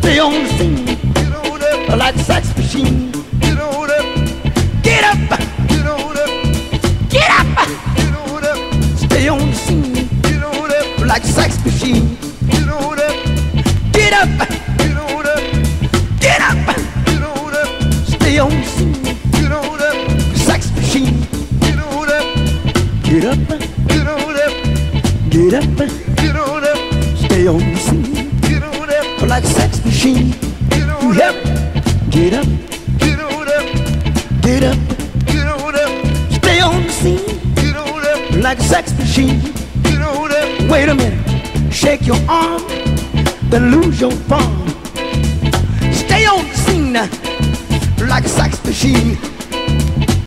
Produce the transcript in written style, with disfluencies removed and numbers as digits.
Stay on the scene. Get on up. Like a sex machine. Get on up. Get up. Get on up. Get up. Get on up. Stay on the scene. Get on up. Like a sex machine. Get on up. Get up. Get on up. Get up. Get on up. Stay on the scene. Get on up. Sex machine. Get on up. Get up. Get on up. Get up. Get on up. Stay on the scene. Get on up. Like a sex machine. Get on Yep. up. Get up. Get on up. Get up. Get on up. Stay on the scene. Get on up. Like a sex machine. Get on up. Wait a minute. Shake your arm. Then lose your form. Stay on the scene. Like a sex machine.